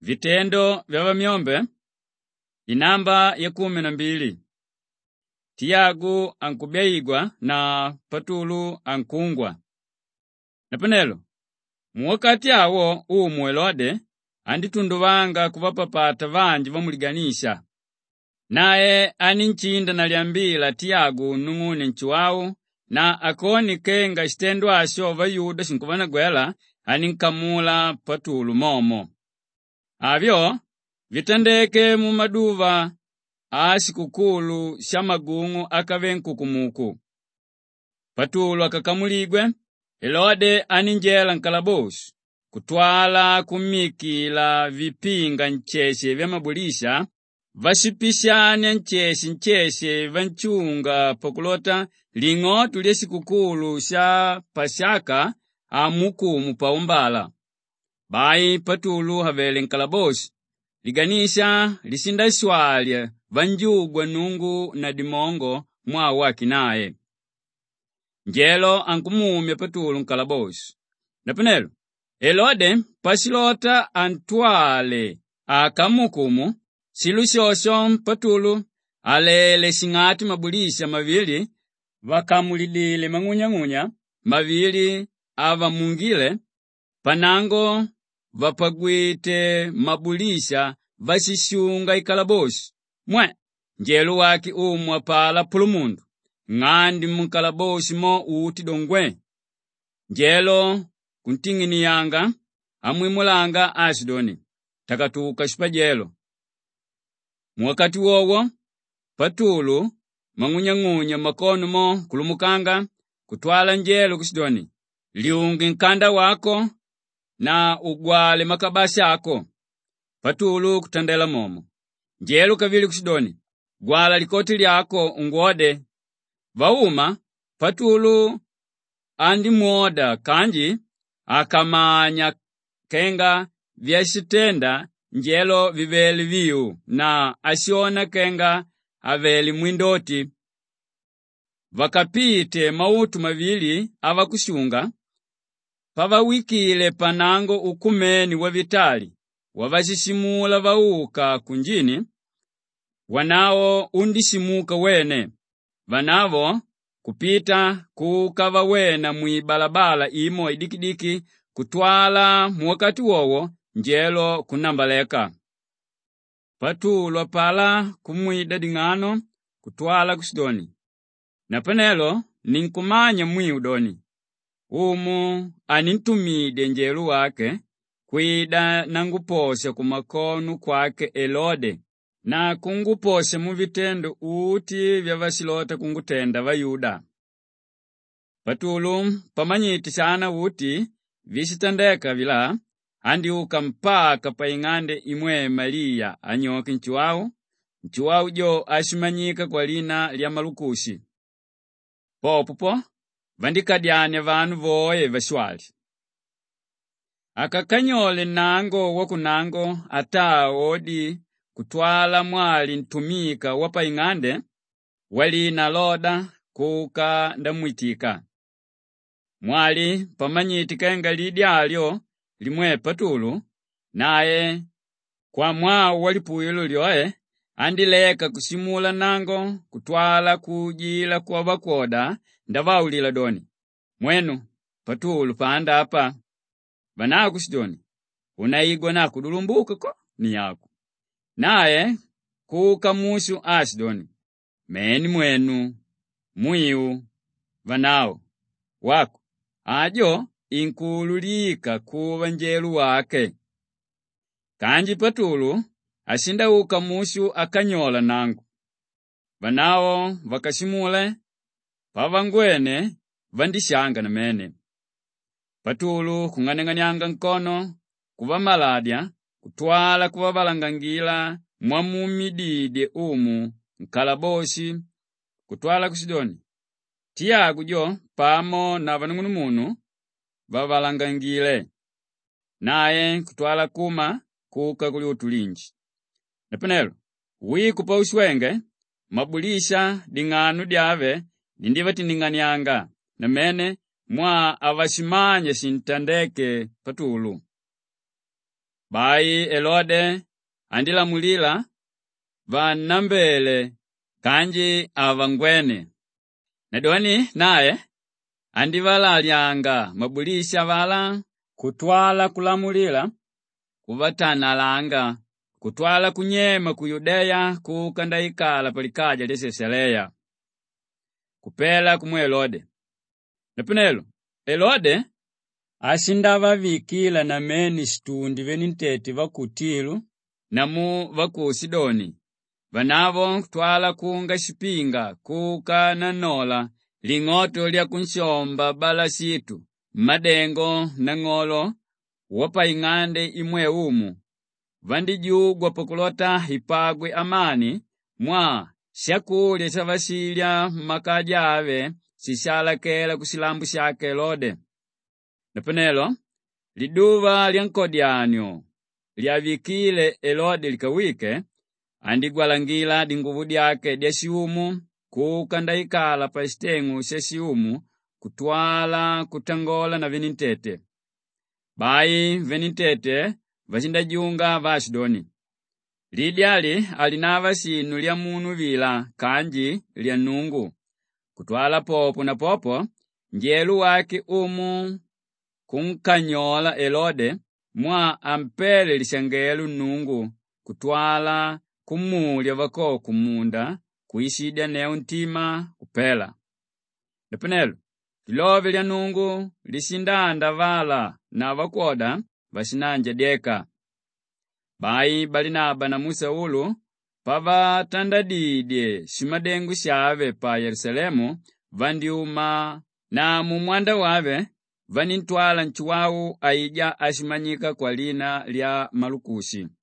Vitendo vya Vamyombe, inamba ya 12. Tiago ankubeigwa na Patulu ankungwa. Napanelo, muwakati awo Herode anditunduvanga kuvapapata vanji vamuliganisha. Naye aninchinda naliambila Tiago nung'une nchuwawu, na akoni kenga chitendo asho Vayuda sinkuvanagwela aninkamula Patulu momo. Avyo vitendeke mu maduva a sikukulu sha magung'u akave nkukumuku. Patulu akakamuligwe, Herode aninjela nkalaboshi, kutwala kumikila vipinga ncheshe vya mabulisha, vasipishanya ncheshe vanchunga pakulota ling'otu lya sikukulu sha Pasaka amukumu paumbala. Bai Patulu havele nkalaboshi, liganisha lisinda swalya vanjugwa nungu na dimongo mwa waki naye. Njelo ankumumya Patulu nkalaboshi. Napanelo, Herode pasilota antwale akamukumu, silu shosho Patulu alele sing'ati mabulisha mavili, vakamulidile mang'unya mavili avamungile, panango vapagwite mabulisha vasishunga ikalaboshi. Njelu waki umwa pala pulumundu, ng'andi mukalaboshi mo uti dongwe. Njelo kunting'iniyanga amwimulanga Asidoni, takatuka shipajelo. Mwakati wowo, Patulu mang'unya makono mo kulumukanga, kutwala njelo ku Sidoni, liungi nkanda wako na ugwale makabasi ako. Patulu kutandela momo. Njelo kavili ku Sidoni, gwala likoti lyako ungwode. Vauma, Patulu andi mwoda kanji akamanya kenga vyashitenda njelo viveli viu, na asiona kenga aveli mwindoti. Vakapite mautu mavili avakushunga, pavawikile panango ukumeni wa vitali, wavashisimula vauka kunjini, wanao undishimuka wene. Vanavo kupita kukava wena mwibalabala imo idikidiki, kutwala muwakati wowo njelo kunambaleka. Patulu pala kumwida ding'ano kutwala ku Sidoni. Napanelo ninkumanya mwiudoni, umu anintumide njelu wake kwida nanguposha kumakonu kwake Herode, na kunguposha muvitendo uti vya vasilota kungutenda Vayuda. Patulu pamanyiti sana uti visitendeka vila, andiuka mpaka pa ing'ande imwe Maria anyoki nchuwawu jo ashimanyika kwa lina lya Malukushi. Popupo vandikadyane vanu voye vashwali. Akakanyole nango wakunango ata odi kutwala mwali ntumika wapa ing'ande, walina Loda kuka ndamwitika. Mwali pamanyiti kenga lidyalyo limwe Patulu, naye kwa mwawu walipuyilo lyoe, andileka kusimula nango kutwala kujila kwa vakoda ndavaulila doni, mwenu Patulu panda apa. Vanaku Sidoni, unaigwa na kudulumbuka ko ni yako. Naye kuka mushu Asidoni, meni mwenu mwiu vanao wako ajo inkululika kuva njelu wake. Kanji Patulu asinda uka mushu akanyola nangu. Vanao vakashimule, pavangwene vandishanga na mene. Patulu kung'aneng'anyanga nkono kuva maladya, kutwala kuva valangangila mwamumidide umu nkalaboshi, kutwala ku Sidoni. Tiago jo pamo na vanung'unumunu vavalangangile, naye kutwala kuma kuka kuli utulinji. Napanelo, wiku pa uswenge, mabulisha ding'anu dyave nindiva tining'anyanga, na mene mwa avashimanya sintandeke Patulu. Bayi Elode andilamulila vanambele kanji avangwene. Nadoni naye andivalalyanga mabulisha vala kutwala kulamulila kuvatanalanga kutwala kunyema ku Yudeya kukandaikala palikaja lya Sesarea kupela kumwe Elode. Napenelo Elode asindava vikila na meni situndi venintete vaku Tiro namu vaku Sidoni vanavo kutwala kunga shipinga kuka nanola ling'oto lya kunshomba bala situ madengo na ng'olo wapa ing'ande imwe umu vandijugwa pakulota ipagwe amani mwa shakulya shavasilya makaja ave sishalakela kusilambu shake Elode. Napenelo liduva lya nkodyanyo lyavikile Elode likawike andigwalangila dinguvu dyake dya shiumu kukandaikala pa shitengu sha shiumu kutwala kutangola na venintete. Bayi venintete vashindajunga va Sidoni. Lidyali alinava sinu lya munu vila kanji lya nungu kutwala popo na popo njelu wake umu kunkanyola Elode mwa ampele lishangelu nungu kutwala kumulya vako kumunda kuishidya neo ntima kupela. Napenelo lilove lya nungu lishindanda vala na vakoda vashinanja deka. Bayi Balinaba na Musaulu pavatandadidye shimadengu shave pa Yerusalemu vandiuma na mumwanda wave vanintwala nchuwawu aija ashimanyika kwa lina lya Malukushi.